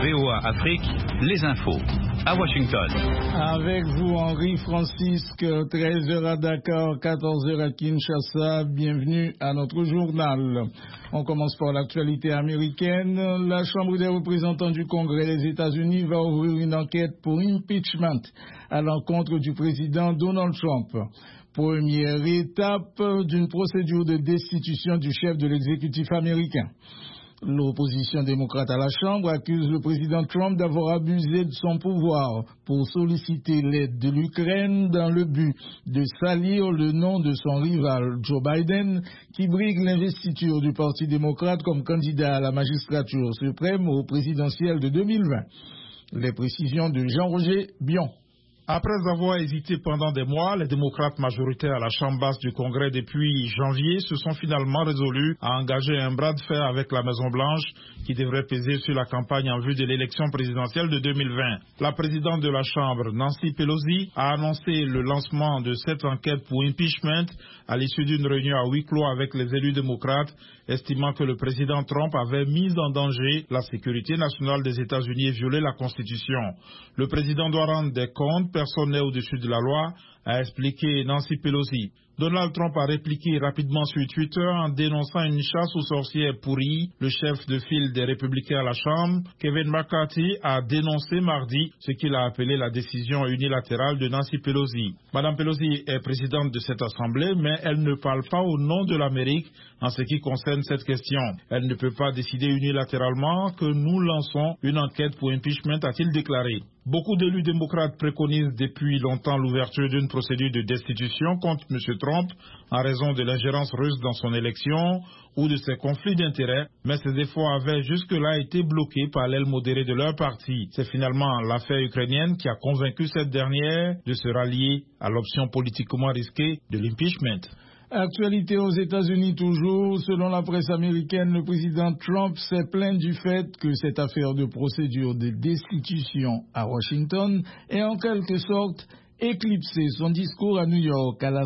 VOA Afrique, les infos. À Washington. Avec vous, Henri Francisque, 13h à Dakar, 14h à Kinshasa. Bienvenue à notre journal. On commence par l'actualité américaine. La Chambre des représentants du Congrès des États-Unis va ouvrir une enquête pour impeachment à l'encontre du président Donald Trump. Première étape d'une procédure de destitution du chef de l'exécutif américain. L'opposition démocrate à la Chambre accuse le président Trump d'avoir abusé de son pouvoir pour solliciter l'aide de l'Ukraine dans le but de salir le nom de son rival Joe Biden, qui brigue l'investiture du Parti démocrate comme candidat à la magistrature suprême au présidentiel de 2020. Les précisions de Jean-Roger Bion. Après avoir hésité pendant des mois, les démocrates majoritaires à la Chambre basse du Congrès depuis janvier se sont finalement résolus à engager un bras de fer avec la Maison-Blanche qui devrait peser sur la campagne en vue de l'élection présidentielle de 2020. La présidente de la Chambre, Nancy Pelosi, a annoncé le lancement de cette enquête pour impeachment à l'issue d'une réunion à huis clos avec les élus démocrates, estimant que le président Trump avait mis en danger la sécurité nationale des États-Unis et violé la Constitution. Le président doit rendre des comptes, personne n'est au-dessus de la loi, a expliqué Nancy Pelosi. Donald Trump a répliqué rapidement sur Twitter en dénonçant une chasse aux sorcières pourries. Le chef de file des Républicains à la Chambre, Kevin McCarthy, a dénoncé mardi ce qu'il a appelé la décision unilatérale de Nancy Pelosi. Madame Pelosi est présidente de cette assemblée, mais elle ne parle pas au nom de l'Amérique en ce qui concerne cette question. Elle ne peut pas décider unilatéralement que nous lançons une enquête pour impeachment, a-t-il déclaré. Beaucoup d'élus démocrates préconisent depuis longtemps l'ouverture d'une procédure de destitution contre M. Trump en raison de l'ingérence russe dans son élection ou de ses conflits d'intérêts, mais ces efforts avaient jusque-là été bloqués par l'aile modérée de leur parti. C'est finalement l'affaire ukrainienne qui a convaincu cette dernière de se rallier à l'option politiquement risquée de l'impeachment. Actualité aux États-Unis toujours. Selon la presse américaine, le président Trump s'est plaint du fait que cette affaire de procédure de destitution à Washington est en quelque sorte éclipsé son discours à New York à la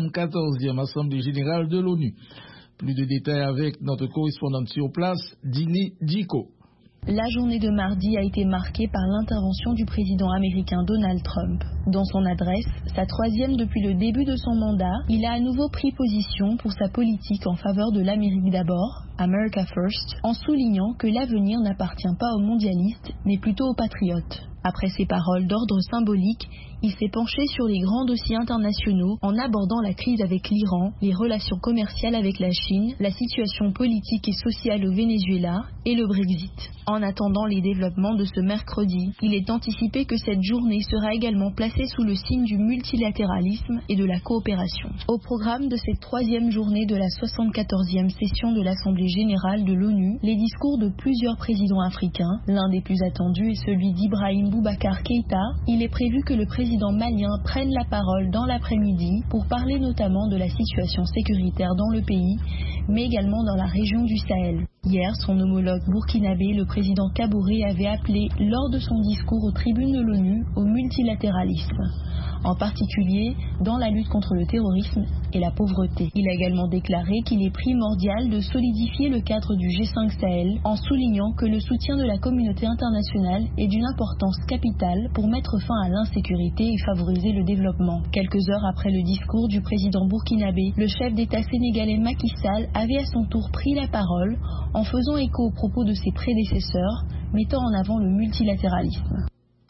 74e Assemblée générale de l'ONU. Plus de détails avec notre correspondante sur place, Dili Diko. La journée de mardi a été marquée par l'intervention du président américain Donald Trump. Dans son adresse, sa troisième depuis le début de son mandat, il a à nouveau pris position pour sa politique en faveur de l'Amérique d'abord, America First, en soulignant que l'avenir n'appartient pas aux mondialistes, mais plutôt aux patriotes. Après ces paroles d'ordre symbolique, il s'est penché sur les grands dossiers internationaux en abordant la crise avec l'Iran, les relations commerciales avec la Chine, la situation politique et sociale au Venezuela et le Brexit. En attendant les développements de ce mercredi, il est anticipé que cette journée sera également placée sous le signe du multilatéralisme et de la coopération. Au programme de cette troisième journée de la 74e session de l'Assemblée générale de l'ONU, les discours de plusieurs présidents africains. L'un des plus attendus est celui d'Ibrahim Boubacar Keïta. Il est prévu que le président malien prenne la parole dans l'après-midi pour parler notamment de la situation sécuritaire dans le pays, mais également dans la région du Sahel. Hier, son homologue burkinabé, le président Kaboré, avait appelé lors de son discours aux tribunes de l'ONU au multilatéralisme, en particulier dans la lutte contre le terrorisme et la pauvreté. Il a également déclaré qu'il est primordial de solidifier le cadre du G5 Sahel en soulignant que le soutien de la communauté internationale est d'une importance capitale pour mettre fin à l'insécurité et favoriser le développement. Quelques heures après le discours du président burkinabé, le chef d'État sénégalais Macky Sall avait à son tour pris la parole en faisant écho aux propos de ses prédécesseurs, mettant en avant le multilatéralisme.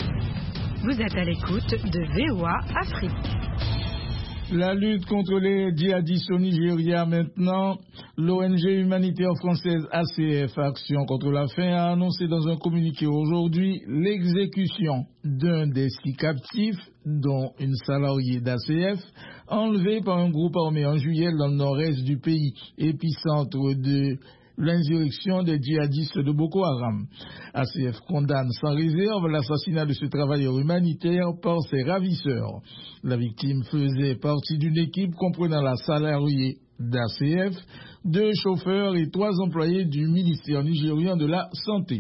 Vous êtes à l'écoute de VOA Afrique. La lutte contre les djihadistes au Nigeria maintenant. L'ONG humanitaire française ACF, Action contre la faim, a annoncé dans un communiqué aujourd'hui l'exécution d'un des 6 captifs, dont une salariée d'ACF, enlevée par un groupe armé en juillet dans le nord-est du pays, épicentre de l'insurrection des djihadistes de Boko Haram. ACF condamne sans réserve l'assassinat de ce travailleur humanitaire par ses ravisseurs. La victime faisait partie d'une équipe comprenant la salariée d'ACF, 2 chauffeurs et 3 employés du ministère nigérian de la Santé.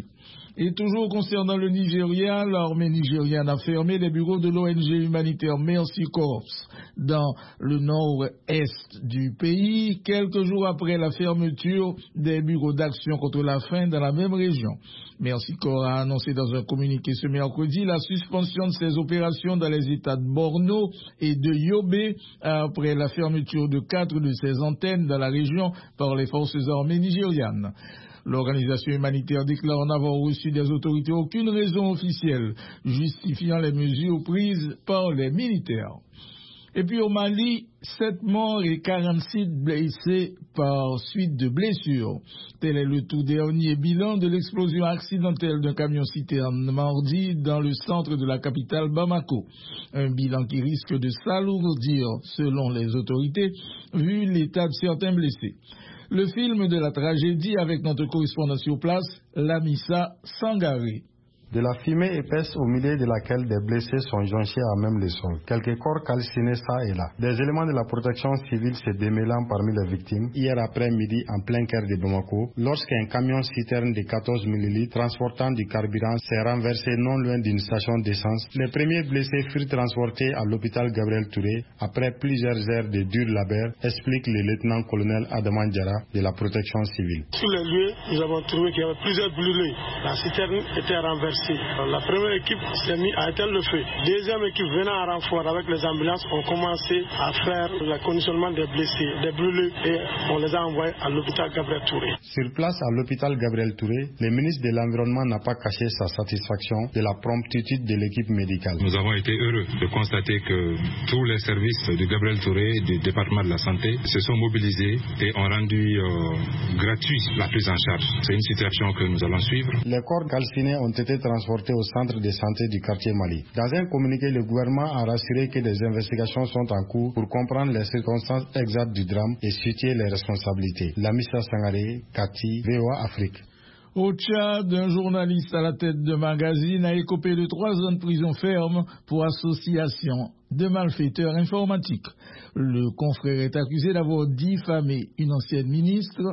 Et toujours concernant le Nigeria, l'armée nigériane a fermé les bureaux de l'ONG humanitaire Mercy Corps dans le nord-est du pays, quelques jours après la fermeture des bureaux d'action contre la faim dans la même région. Mercy Corps a annoncé dans un communiqué ce mercredi la suspension de ses opérations dans les États de Borno et de Yobe après la fermeture de 4 de ses antennes dans la région par les forces armées nigérianes. L'organisation humanitaire déclare n'avoir reçu des autorités aucune raison officielle justifiant les mesures prises par les militaires. Et puis au Mali, 7 morts et 46 blessés par suite de blessures. Tel est le tout dernier bilan de l'explosion accidentelle d'un camion-citerne mardi dans le centre de la capitale Bamako. Un bilan qui risque de s'alourdir selon les autorités, vu l'état de certains blessés. Le film de la tragédie avec notre correspondant sur place, Lamissa Sangaré. De la fumée épaisse au milieu de laquelle des blessés sont jonchés à même le sol. Quelques corps calcinés ça et là. Des éléments de la protection civile se démêlant parmi les victimes. Hier après-midi, en plein cœur de Bamako, lorsqu'un camion citerne de 14 ml transportant du carburant s'est renversé non loin d'une station d'essence, les premiers blessés furent transportés à l'hôpital Gabriel Touré après plusieurs heures de dur labeur, explique le lieutenant-colonel Adaman Diarra de la protection civile. Sur les lieux, nous avons trouvé qu'il y avait plusieurs brûlés. La citerne était renversée. La première équipe s'est mise à éteindre le feu. Deuxième équipe venant en renfort avec les ambulances ont commencé à faire le conditionnement des blessés, des brûlés et on les a envoyés à l'hôpital Gabriel Touré. Sur place à l'hôpital Gabriel Touré, le ministre de l'Environnement n'a pas caché sa satisfaction de la promptitude de l'équipe médicale. Nous avons été heureux de constater que tous les services du Gabriel Touré et du département de la santé se sont mobilisés et ont rendu gratuit la prise en charge. C'est une situation que nous allons suivre. Les corps calcinés ont été transportés au centre de santé du quartier Mali. Dans un communiqué, le gouvernement a rassuré que des investigations sont en cours pour comprendre les circonstances exactes du drame et situer les responsabilités. Lamissa Sangaré, Kati, VOA Afrique. Au Tchad, un journaliste à la tête de magazine a écopé de 3 ans de prison ferme pour association de malfaiteurs informatiques. Le confrère est accusé d'avoir diffamé une ancienne ministre.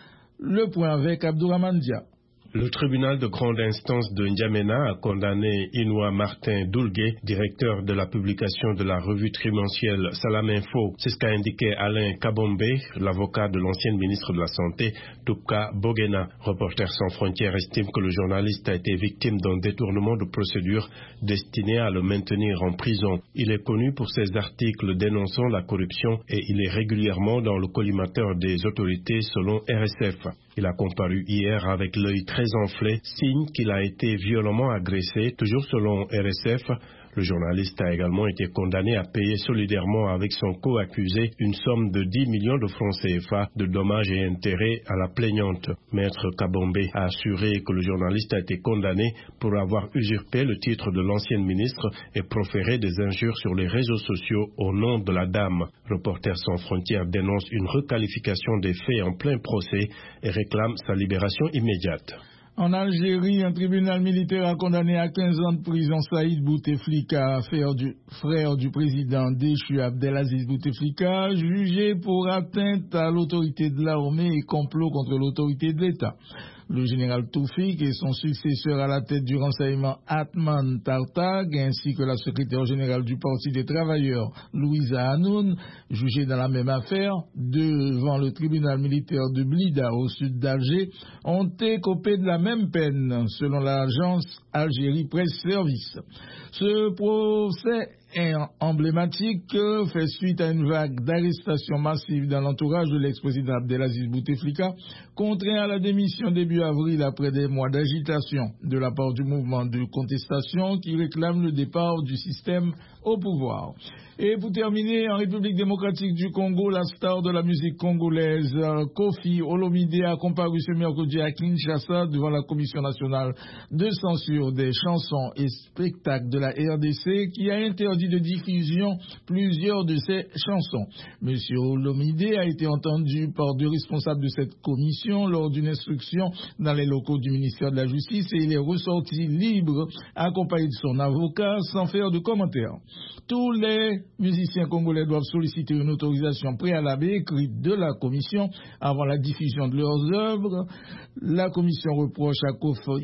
Le point avec Abdourahmane Dia. Le tribunal de grande instance de N'Djamena a condamné Inouye Martin Doulgué, directeur de la publication de la revue trimensuelle Salam Info. C'est ce qu'a indiqué Alain Kabombe, l'avocat de l'ancienne ministre de la Santé, Toubka Bogena. Reporters sans frontières estime que le journaliste a été victime d'un détournement de procédure destiné à le maintenir en prison. Il est connu pour ses articles dénonçant la corruption et il est régulièrement dans le collimateur des autorités selon RSF. Il a comparu hier avec l'œil très enflé, signe qu'il a été violemment agressé. Toujours selon RSF, le journaliste a également été condamné à payer solidairement avec son co-accusé une somme de 10 millions de francs CFA de dommages et intérêts à la plaignante. Maître Kabombe a assuré que le journaliste a été condamné pour avoir usurpé le titre de l'ancienne ministre et proféré des injures sur les réseaux sociaux au nom de la dame. Reporters sans frontières dénonce une requalification des faits en plein procès et réclame sa libération immédiate. En Algérie, un tribunal militaire a condamné à 15 ans de prison Saïd Bouteflika, frère du président déchu Abdelaziz Bouteflika, jugé pour atteinte à l'autorité de l'armée et complot contre l'autorité de l'État. Le général Toufik et son successeur à la tête du renseignement Atman Tartag, ainsi que la secrétaire générale du Parti des travailleurs Louisa Hanoun, jugés dans la même affaire devant le tribunal militaire de Blida au sud d'Alger, ont écopé de la même peine, selon l'agence Algérie Presse Service. Ce procès emblématique fait suite à une vague d'arrestations massives dans l'entourage de l'ex-président Abdelaziz Bouteflika, contraint à la démission début avril après des mois d'agitation de la part du mouvement de contestation qui réclame le départ du système au pouvoir. Et pour terminer, en République démocratique du Congo, la star de la musique congolaise, Kofi Olomide, a comparu ce mercredi à Kinshasa devant la Commission nationale de censure des chansons et spectacles de la RDC qui a interdit de diffusion plusieurs de ses chansons. Monsieur Olomide a été entendu par 2 responsables de cette commission lors d'une instruction dans les locaux du ministère de la Justice et il est ressorti libre accompagné de son avocat sans faire de commentaires. Tous les musiciens congolais doivent solliciter une autorisation préalable écrite de la commission avant la diffusion de leurs œuvres. La commission reproche à Kofi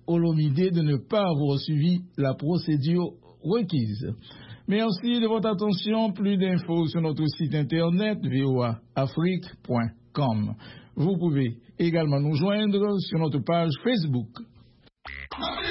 Olomide de ne pas avoir suivi la procédure requise. Merci de votre attention. Plus d'infos sur notre site internet voaafrique.com. Vous pouvez également nous joindre sur notre page Facebook.